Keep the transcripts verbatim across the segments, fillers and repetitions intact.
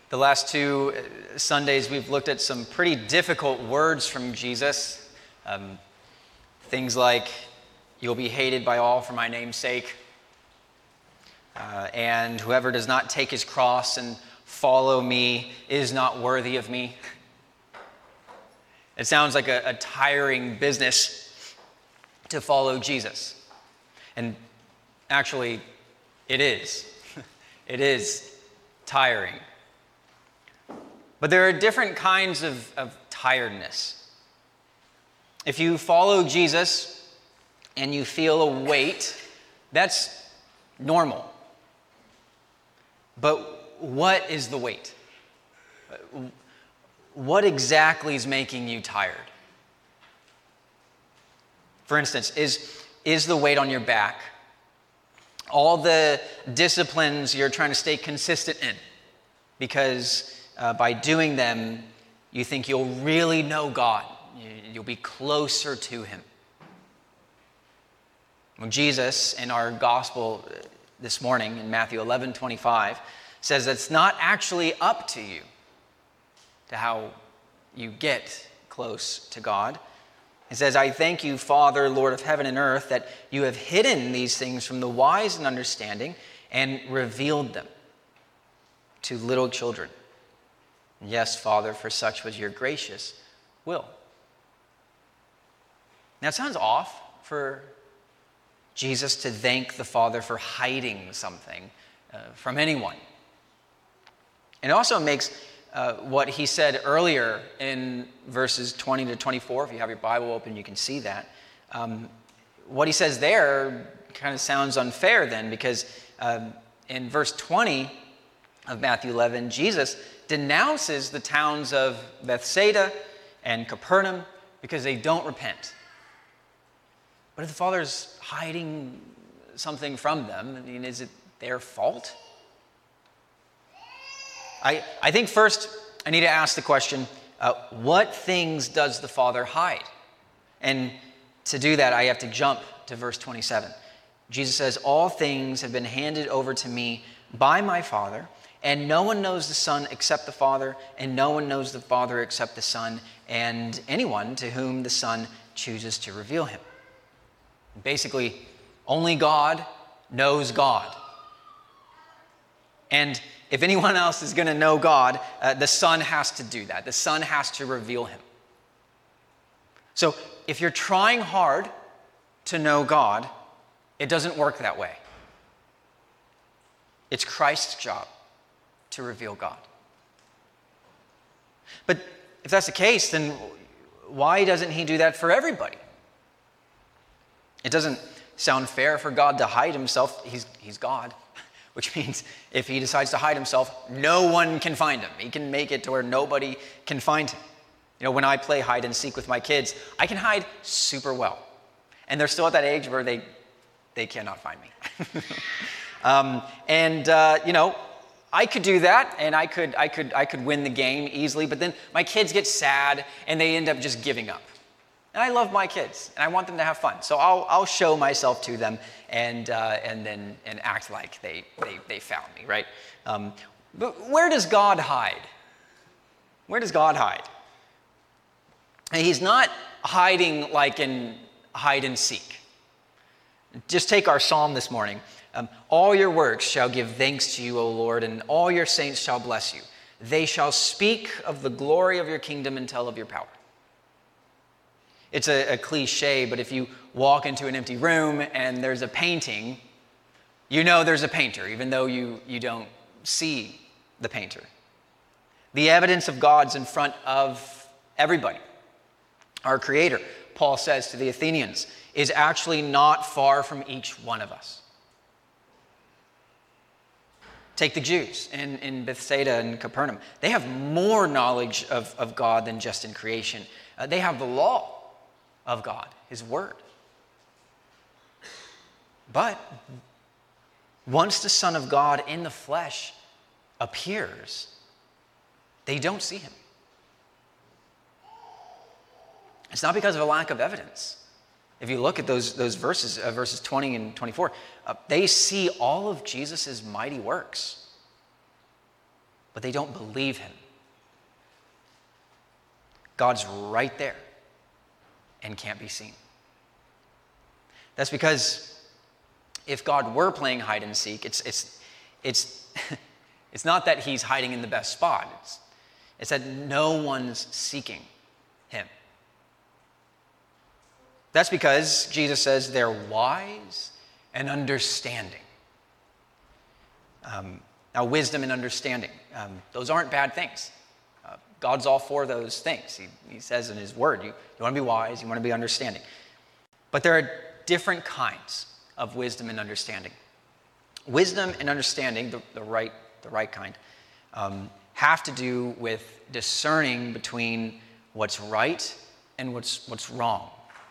The last two Sundays, we've looked at some pretty difficult words from Jesus. Um, things like, you'll be hated by all for my name's sake. Uh, and whoever does not take his cross and follow me is not worthy of me. It sounds like a, a tiring business to follow Jesus. And actually, it is. It is tiring. But there are different kinds of, of tiredness. If you follow Jesus and you feel a weight, that's normal. But what is the weight? What exactly is making you tired? For instance, is, is the weight on your back all the disciplines you're trying to stay consistent in? Because Uh, by doing them, you think you'll really know God. You'll be closer to Him. Well, Jesus, in our gospel this morning, in Matthew eleven twenty-five, says it's not actually up to you to how you get close to God. He says, I thank you, Father, Lord of heaven and earth, that you have hidden these things from the wise and understanding and revealed them to little children. Yes, Father, for such was your gracious will. Now, it sounds off for Jesus to thank the Father for hiding something uh, from anyone. And it also makes uh, what he said earlier in verses twenty to twenty-four, if you have your Bible open, you can see that. Um, what he says there kind of sounds unfair then, because um, in verse twenty of Matthew eleven, Jesus denounces the towns of Bethsaida and Capernaum because they don't repent. But if the Father's hiding something from them, I mean, is it their fault? I, I think first I need to ask the question, uh, what things does the Father hide? And to do that, I have to jump to verse twenty-seven. Jesus says, all things have been handed over to me by my Father, and no one knows the Son except the Father, and no one knows the Father except the Son, and anyone to whom the Son chooses to reveal him. Basically, only God knows God. And if anyone else is going to know God, uh, the Son has to do that. The Son has to reveal him. So if you're trying hard to know God, it doesn't work that way. It's Christ's job to reveal God. But if that's the case, then why doesn't he do that for everybody? It doesn't sound fair for God to hide himself. He's, he's God, which means if he decides to hide himself, no one can find him. He can make it to where nobody can find him. You know, when I play hide and seek with my kids, I can hide super well. And they're still at that age where they, they cannot find me. um, and, uh, you know, I could do that, and I could, I could, I could win the game easily, but then my kids get sad, and they end up just giving up. And I love my kids, and I want them to have fun, so I'll, I'll show myself to them, and uh, and then and act like they they, they found me, right? Um, but where does God hide? Where does God hide? And he's not hiding like in hide and seek. Just take our psalm this morning. Um, all your works shall give thanks to you, O Lord, and all your saints shall bless you. They shall speak of the glory of your kingdom and tell of your power. It's a, a cliche, but if you walk into an empty room and there's a painting, you know there's a painter, even though you, you don't see the painter. The evidence of God's in front of everybody. Our Creator, Paul says to the Athenians, is actually not far from each one of us. Take the Jews in, in Bethsaida and Capernaum. They have more knowledge of, of God than just in creation. Uh, they have the law of God, His Word. But once the Son of God in the flesh appears, they don't see Him. It's not because of a lack of evidence. If you look at those, those verses, uh, verses twenty and twenty-four, uh, they see all of Jesus' mighty works. but they don't believe him. God's right there and can't be seen. That's because if God were playing hide and seek, it's it's it's it's not that he's hiding in the best spot. It's, it's that no one's seeking him. That's because Jesus says they're wise and understanding. Um, now, wisdom and understanding, um, those aren't bad things. Uh, God's all for those things. He, he says in his word, you, you want to be wise, you want to be understanding. But there are different kinds of wisdom and understanding. Wisdom and understanding, the, the right the right kind, um, have to do with discerning between what's right and what's what's wrong.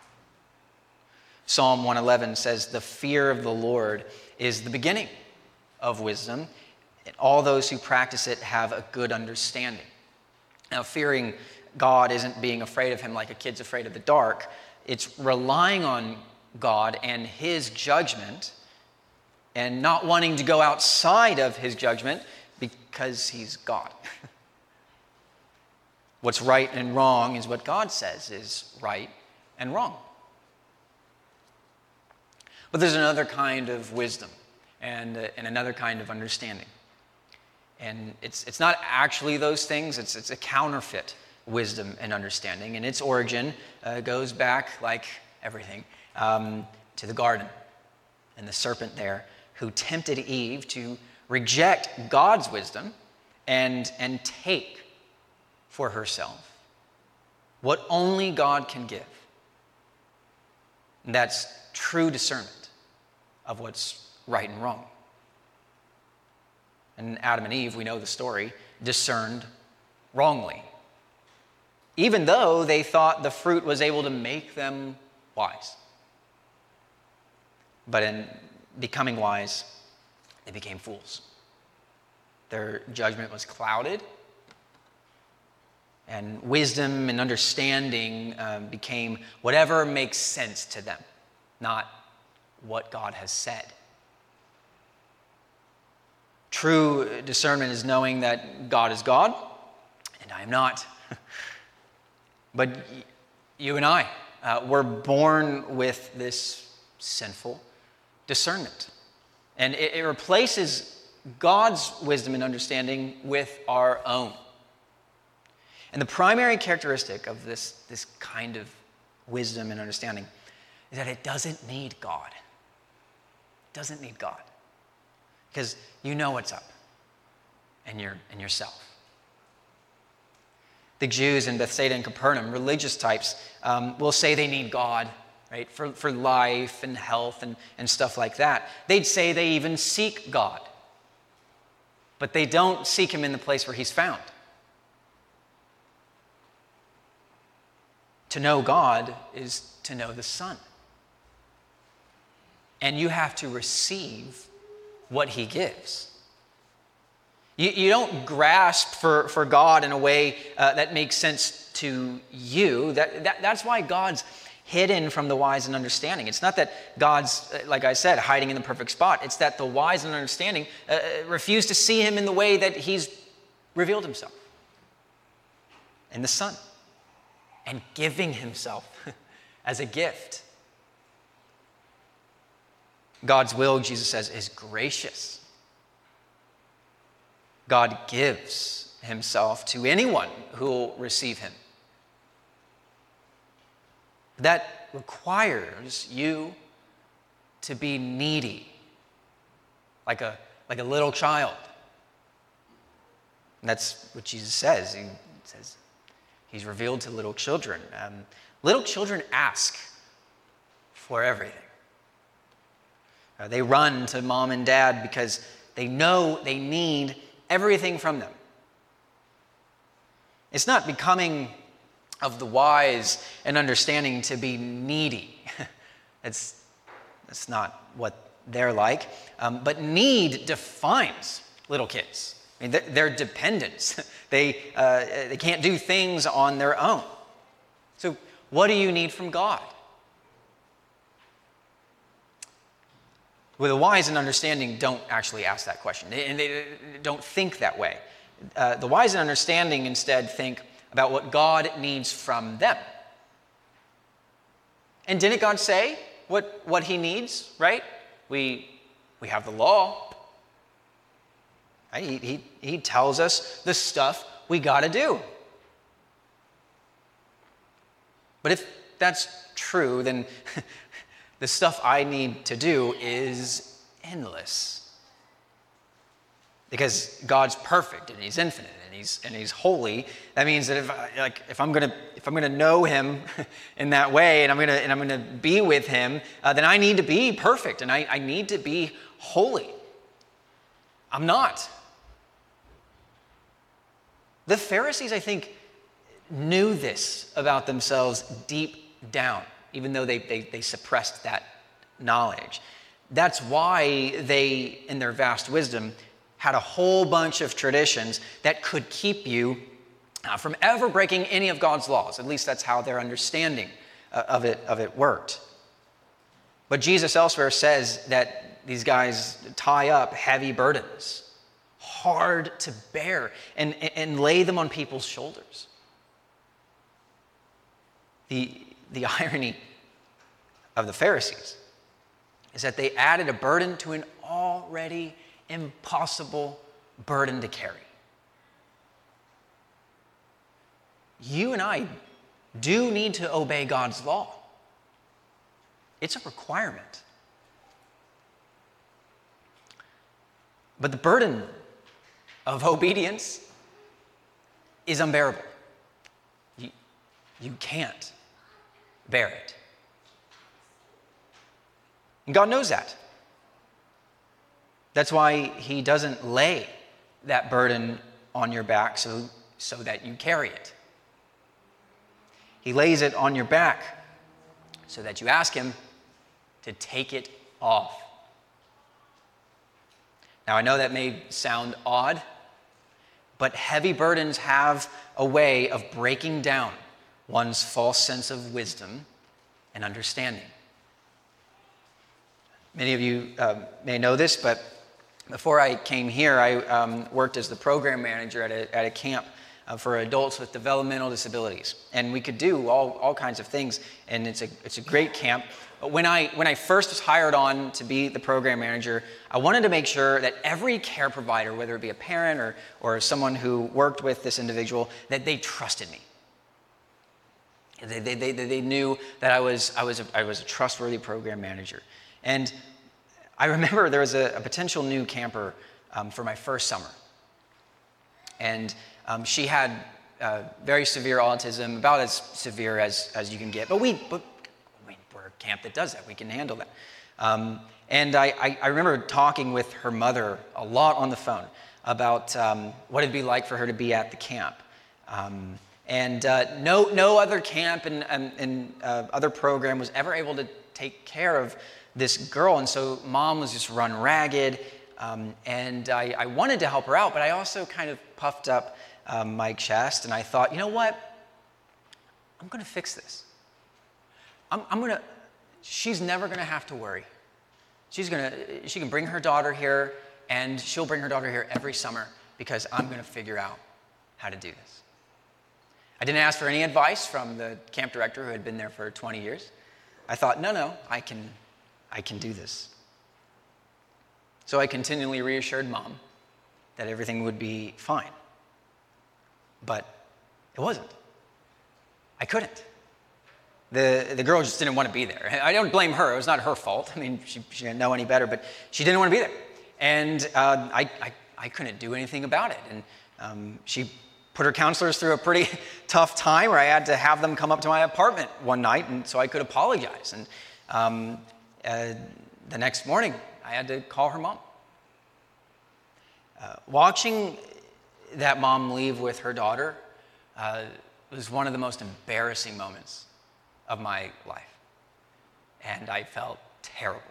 Psalm one eleven says, "The fear of the Lord is the beginning of wisdom, and all those who practice it have a good understanding." Now, fearing God isn't being afraid of him like a kid's afraid of the dark. It's relying on God and his judgment and not wanting to go outside of his judgment because he's God. What's right and wrong is what God says is right and wrong. But there's another kind of wisdom and, uh, and another kind of understanding. And it's it's not actually those things. It's, it's a counterfeit wisdom and understanding. And its origin uh, goes back, like everything, um, to the garden and the serpent there who tempted Eve to reject God's wisdom and, and take for herself what only God can give. And that's true discernment of what's right and wrong. And Adam and Eve, we know the story, discerned wrongly, even though they thought the fruit was able to make them wise. But in becoming wise, they became fools. Their judgment was clouded, and wisdom and understanding um, became whatever makes sense to them, not what God has said. True discernment is knowing that God is God, and I am not. But you and I, uh, were born with this sinful discernment. And it, it replaces God's wisdom and understanding with our own. And the primary characteristic of this, this kind of wisdom and understanding is that it doesn't need God. It doesn't need God. Because you know what's up in, your, in yourself. The Jews in Bethsaida and Capernaum, religious types, um, will say they need God, right, for, for life and health and, and stuff like that. They'd say they even seek God. But they don't seek him in the place where he's found. To know God is to know the Son. And you have to receive what he gives. You, you don't grasp for, for God in a way uh, that makes sense to you. That, that, that's why God's hidden from the wise and understanding. It's not that God's, like I said, hiding in the perfect spot. It's that the wise and understanding uh, refuse to see him in the way that he's revealed himself. In the Son. And giving himself as a gift. God's will, Jesus says, is gracious. God gives himself to anyone who will receive him. That requires you to be needy, like a, like a little child. And that's what Jesus says. He says he's revealed to little children. Um, little children ask for everything. Uh, they run to mom and dad because they know they need everything from them. It's not becoming of the wise and understanding to be needy. It's, that's not what they're like. Um, but need defines little kids. I mean, they're, they're dependents. They, uh, they can't do things on their own. So what do you need from God? Well, the wise and understanding don't actually ask that question. They, and they don't think that way. uh, the wise and understanding instead think about what God needs from them. And didn't God say what, what he needs, right? We, we have the law. Right? He, he, he tells us the stuff we got to do. But if that's true, then the stuff I need to do is endless. Because God's perfect and he's infinite and he's and he's holy. That means that if I, like if I'm gonna if I'm gonna know him in that way and I'm gonna and I'm gonna be with him, uh, then I need to be perfect and I, I need to be holy. I'm not. The Pharisees, I think, knew this about themselves deep down, even though they, they, they suppressed that knowledge. That's why they, in their vast wisdom, had a whole bunch of traditions that could keep you uh, from ever breaking any of God's laws. At least that's how their understanding uh, of it, of it worked. But Jesus elsewhere says that these guys tie up heavy burdens, hard to bear, and, and lay them on people's shoulders. The, the irony of the Pharisees is that they added a burden to an already impossible burden to carry. You and I do need to obey God's law. It's a requirement. But the burden of obedience is unbearable. You, you can't bear it. And God knows that. That's why he doesn't lay that burden on your back so, so that you carry it. He lays it on your back so that you ask him to take it off. Now, I know that may sound odd, but heavy burdens have a way of breaking down one's false sense of wisdom and understanding. Many of you uh, may know this, but before I came here, I um, worked as the program manager at a, at a camp uh, for adults with developmental disabilities. And we could do all, all kinds of things, and it's a, it's a great camp. But when I, when I first was hired on to be the program manager, I wanted to make sure that every care provider, whether it be a parent or, or someone who worked with this individual, that they trusted me. They, they, they, they knew that I was, I, was a, I was a trustworthy program manager. And I remember there was a, a potential new camper um, for my first summer. And um, she had uh, very severe autism, about as severe as, as you can get. But, we, but I mean, we're a camp that does that. We can handle that. Um, and I, I, I remember talking with her mother a lot on the phone about um, what it'd be like for her to be at the camp. Um, and uh, no, no other camp and, and, and uh, other program was ever able to take care of this girl, and so mom was just run ragged, um, and I, I wanted to help her out, but I also kind of puffed up um, my chest, and I thought, you know what? I'm going to fix this. I'm, I'm going to. She's never going to have to worry. She's going to. She can bring her daughter here, and she'll bring her daughter here every summer because I'm going to figure out how to do this. I didn't ask for any advice from the camp director who had been there for twenty years. I thought, no, no, I can. I can do this. So I continually reassured mom that everything would be fine. But it wasn't. I couldn't. The, the girl just didn't want to be there. I don't blame her. It was not her fault. I mean, she, she didn't know any better, but she didn't want to be there. And uh, I, I, I couldn't do anything about it. And um, she put her counselors through a pretty tough time where I had to have them come up to my apartment one night and so I could apologize. And um, Uh, the next morning, I had to call her mom. Uh, watching that mom leave with her daughter uh, was one of the most embarrassing moments of my life. And I felt terrible.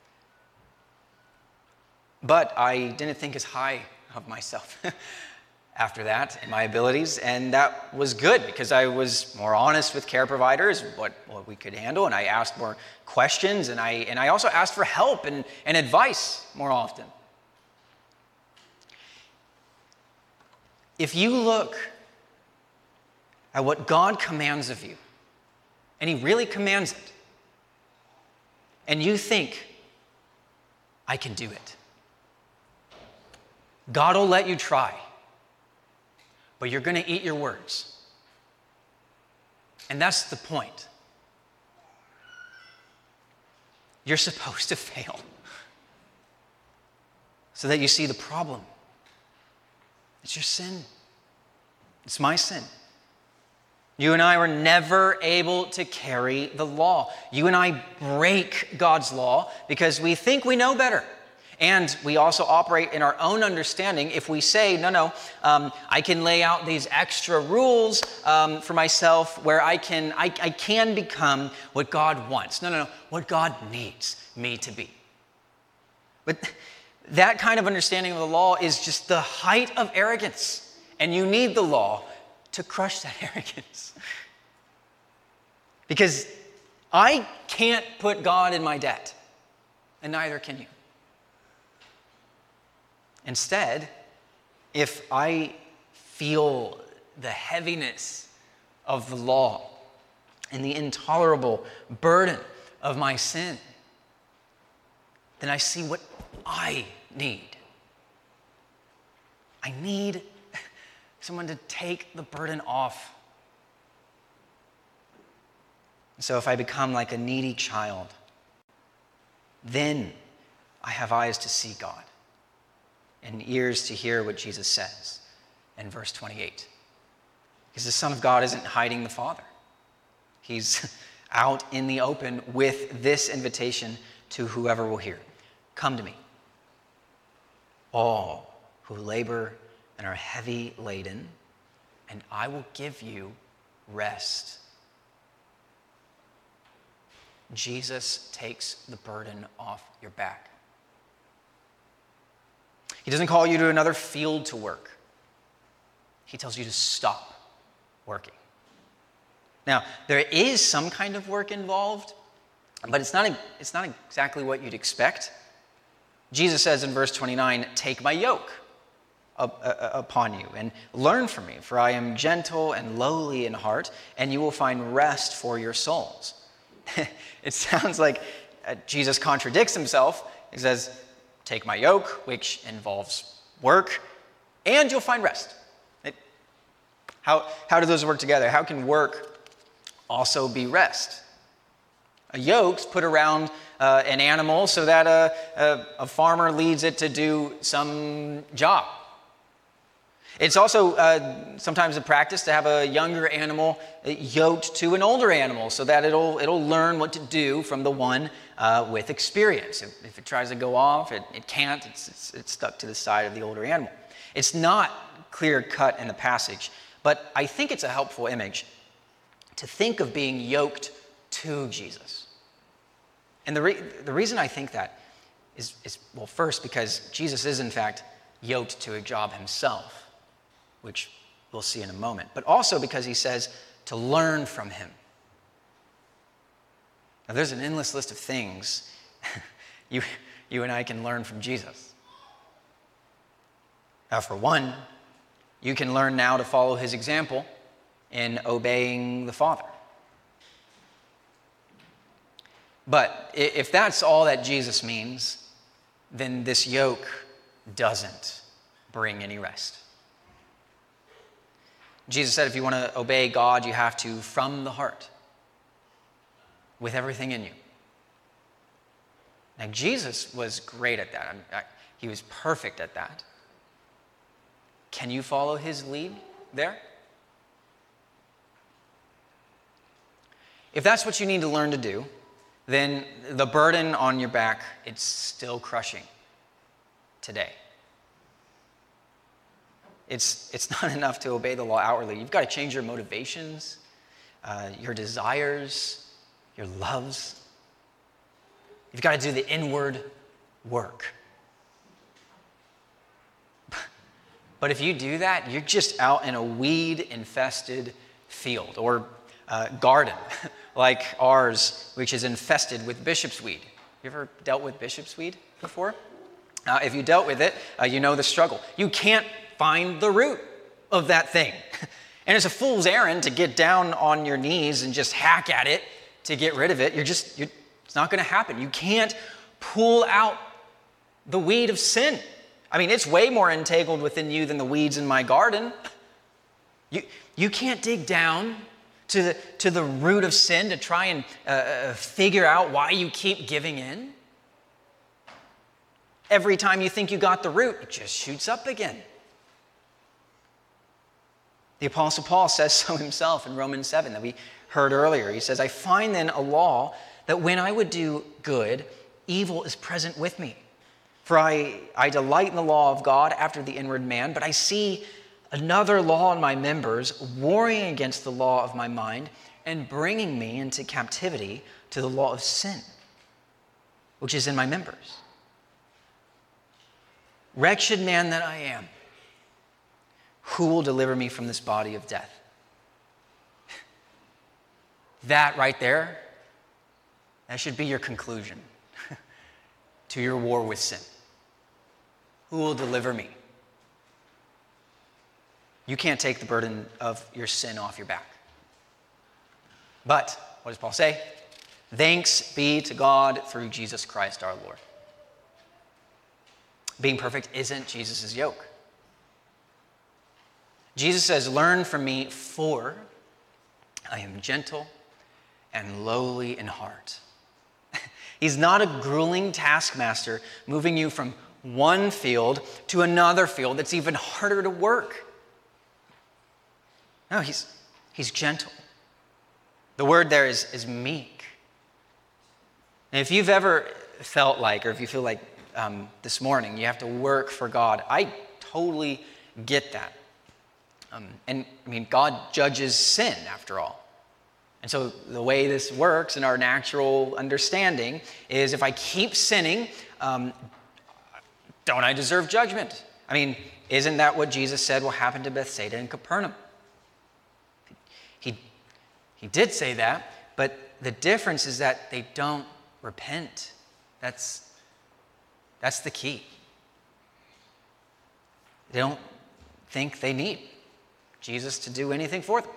But I didn't think as high of myself after that and my abilities, and that was good because I was more honest with care providers, what, what we could handle, and I asked more questions, and I and I also asked for help and, and advice more often. If you look at what God commands of you, and he really commands it, and you think, I can do it, God will let you try, but you're going to eat your words. And that's the point. You're supposed to fail so that you see the problem. It's your sin. It's my sin. You and I were never able to carry the law. You and I break God's law because we think we know better. And we also operate in our own understanding if we say, no, no, um, I can lay out these extra rules um, for myself where I can, I, I can become what God wants. No, no, no, what God needs me to be. But that kind of understanding of the law is just the height of arrogance. And you need the law to crush that arrogance. Because I can't put God in my debt, and neither can you. Instead, if I feel the heaviness of the law and the intolerable burden of my sin, then I see what I need. I need someone to take the burden off. So if I become like a needy child, then I have eyes to see God and ears to hear what Jesus says in verse twenty-eight. Because the Son of God isn't hiding the Father. He's out in the open with this invitation to whoever will hear. Come to me, all who labor and are heavy laden, and I will give you rest. Jesus takes the burden off your back. He doesn't call you to another field to work. He tells you to stop working. Now, there is some kind of work involved, but it's not, it's not exactly what you'd expect. Jesus says in verse twenty-nine, take my yoke upon you and learn from me, for I am gentle and lowly in heart, and you will find rest for your souls. It sounds like Jesus contradicts himself. He says, take my yoke, which involves work, and you'll find rest. It, how, how do those work together? How can work also be rest? A yoke's put around uh, an animal so that a, a, a farmer leads it to do some job. It's also uh, sometimes a practice to have a younger animal yoked to an older animal so that it'll, it'll learn what to do from the one uh, with experience. If, if it tries to go off, it, it can't. It's, it's, it's stuck to the side of the older animal. It's not clear cut in the passage, but I think it's a helpful image to think of being yoked to Jesus. And the, re- the reason I think that is, is, well, first, because Jesus is, in fact, yoked to a job himself, which we'll see in a moment, but also because he says to learn from him. Now, there's an endless list of things you, you and I can learn from Jesus. Now, for one, you can learn now to follow his example in obeying the Father. But if that's all that Jesus means, then this yoke doesn't bring any rest. Jesus said if you want to obey God, you have to from the heart, with everything in you. Now, Jesus was great at that. I mean, I, he was perfect at that. Can you follow his lead there? If that's what you need to learn to do, then the burden on your back, it's still crushing today. It's, it's not enough to obey the law outwardly. You've got to change your motivations, uh, your desires, your loves. You've got to do the inward work. But if you do that, you're just out in a weed-infested field or uh, garden like ours, which is infested with bishop's weed. You ever dealt with bishop's weed before? Uh, if you dealt with it, uh, you know the struggle. You can't find the root. of that thing. And it's a fool's errand to get down on your knees and just hack at it to get rid of it. You're just, you're, it's not going to happen. You can't pull out the weed of sin. I mean, it's way more entangled within you than the weeds in my garden. You, you can't dig down to the, to the root of sin to try and uh, figure out why you keep giving in. Every time you think you got the root, it just shoots up again. The Apostle Paul says so himself in Romans seven that we heard earlier. He says, I find then a law that when I would do good, evil is present with me. For I, I delight in the law of God after the inward man, but I see another law in my members, warring against the law of my mind and bringing me into captivity to the law of sin, which is in my members. Wretched man that I am, who will deliver me from this body of death? That right there, that should be your conclusion to your war with sin. Who will deliver me? You can't take the burden of your sin off your back. But, what does Paul say? Thanks be to God through Jesus Christ our Lord. Being perfect isn't Jesus' yoke. Jesus says, learn from me, for I am gentle and lowly in heart. He's not a grueling taskmaster moving you from one field to another field that's even harder to work. No, he's, he's gentle. The word there is, is meek. And if you've ever felt like, or if you feel like um, this morning you have to work for God, I totally get that. Um, and I mean, God judges sin after all. And so the way this works in our natural understanding is if I keep sinning, um, don't I deserve judgment? I mean, isn't that what Jesus said will happen to Bethsaida and Capernaum? He, he did say that, but the difference is that they don't repent. That's, that's the key. They don't think they need Jesus to do anything for them.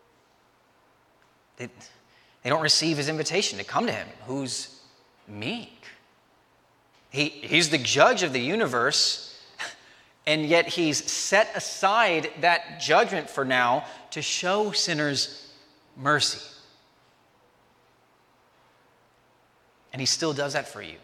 They, they don't receive his invitation to come to him, who's meek. He, he's the judge of the universe, and yet he's set aside that judgment for now to show sinners mercy. And he still does that for you.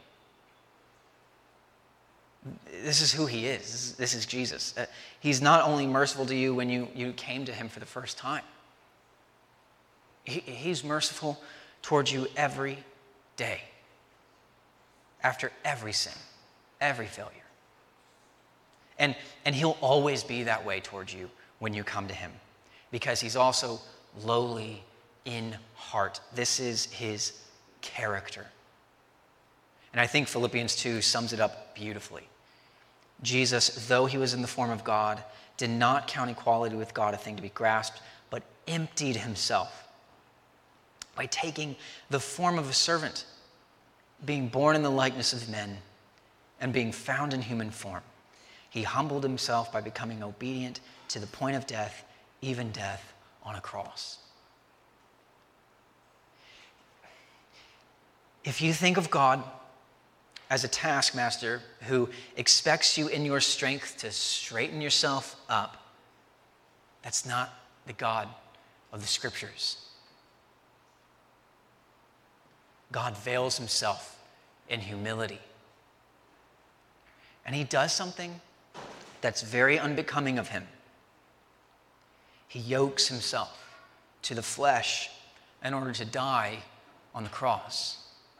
This is who he is. This is, this is Jesus. Uh, he's not only merciful to you when you, you came to him for the first time. He, he's merciful towards you every day. After every sin, every failure. And, and he'll always be that way towards you when you come to him, because he's also lowly in heart. This is his character. And I think Philippians two sums it up beautifully. Jesus, though he was in the form of God, did not count equality with God a thing to be grasped, but emptied himself by taking the form of a servant, being born in the likeness of men, and being found in human form. He humbled himself by becoming obedient to the point of death, even death on a cross. If you think of God as a taskmaster who expects you in your strength to straighten yourself up, that's not the God of the Scriptures. God veils himself in humility. And he does something that's very unbecoming of him. He yokes himself to the flesh in order to die on the cross.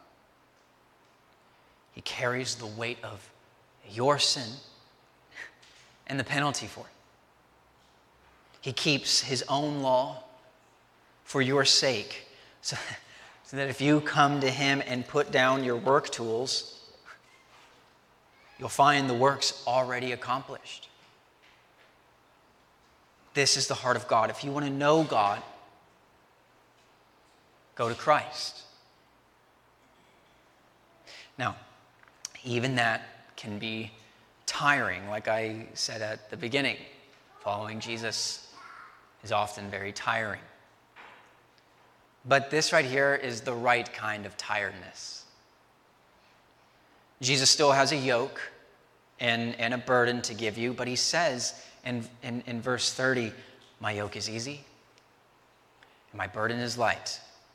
He carries the weight of your sin and the penalty for it. He keeps his own law for your sake, so, so that if you come to him and put down your work tools, you'll find the work's already accomplished. This is the heart of God. If you want to know God, go to Christ. Now, even that can be tiring, like I said at the beginning. Following Jesus is often very tiring. But this right here is the right kind of tiredness. Jesus still has a yoke and, and a burden to give you, but he says in, in, in verse thirty, my yoke is easy and my burden is light.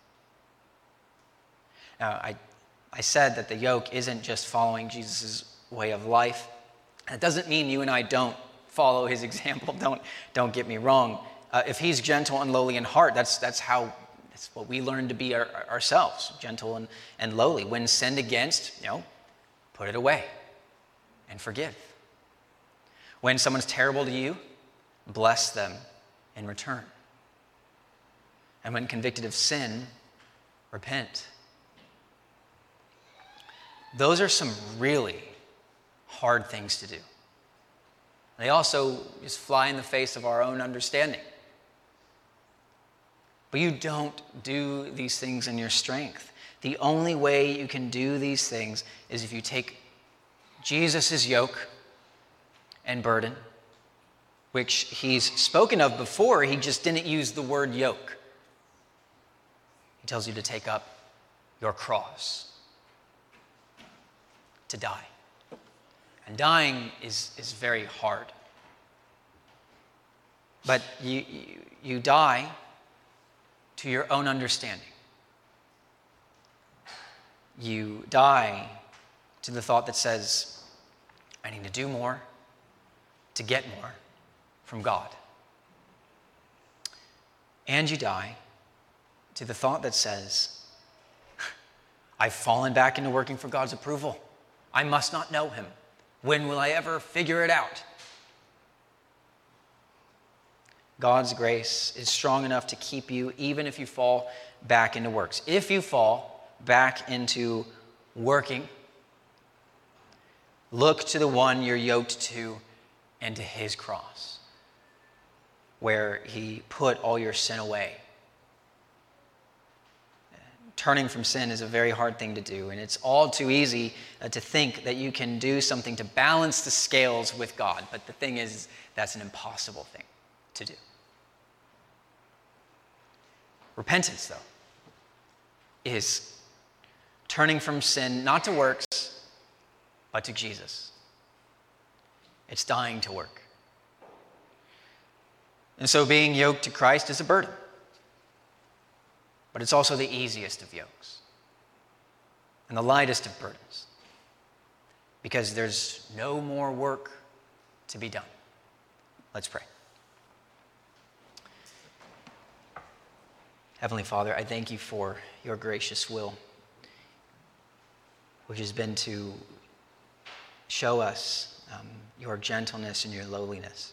Now, I, I said that the yoke isn't just following Jesus' way of life. That doesn't mean you and I don't follow his example. Don't, don't get me wrong. Uh, if he's gentle and lowly in heart, that's, that's how that's what we learn to be our, ourselves, gentle and, and lowly. When sinned against, you know, put it away and forgive. When someone's terrible to you, bless them in return. And when convicted of sin, repent. Those are some really hard things to do. They also just fly in the face of our own understanding. But you don't do these things in your strength. The only way you can do these things is if you take Jesus' yoke and burden, which he's spoken of before. He just didn't use the word yoke. He tells you to take up your cross, to die. And dying is, is very hard. But you, you, you die to your own understanding. You die to the thought that says, I need to do more to get more from God. And you die to the thought that says, I've fallen back into working for God's approval. I must not know him. When will I ever figure it out? God's grace is strong enough to keep you even if you fall back into works. If you fall back into working, look to the one you're yoked to and to his cross, where he put all your sin away. Turning from sin is a very hard thing to do, and it's all too easy uh, to think that you can do something to balance the scales with God. But the thing is, that's an impossible thing to do. Repentance, though, is turning from sin, not to works, but to Jesus. It's dying to work. And so being yoked to Christ is a burden. But it's also the easiest of yokes and the lightest of burdens, because there's no more work to be done. Let's pray. Heavenly Father, I thank you for your gracious will, which has been to show us um, your gentleness and your lowliness.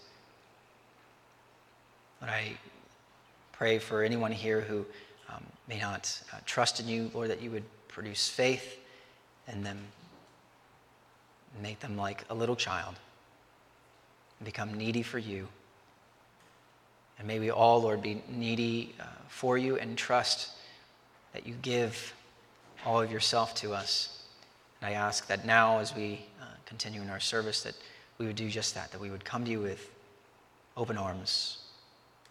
But I pray for anyone here who um, may not uh, trust in you, Lord, that you would produce faith in them, make them like a little child, and become needy for you. And may we all, Lord, be needy uh, for you and trust that you give all of yourself to us. And I ask that now, as we uh, continue in our service, that we would do just that, that we would come to you with open arms,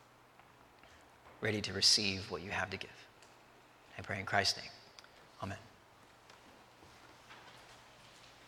ready to receive what you have to give. I pray in Christ's name. Amen.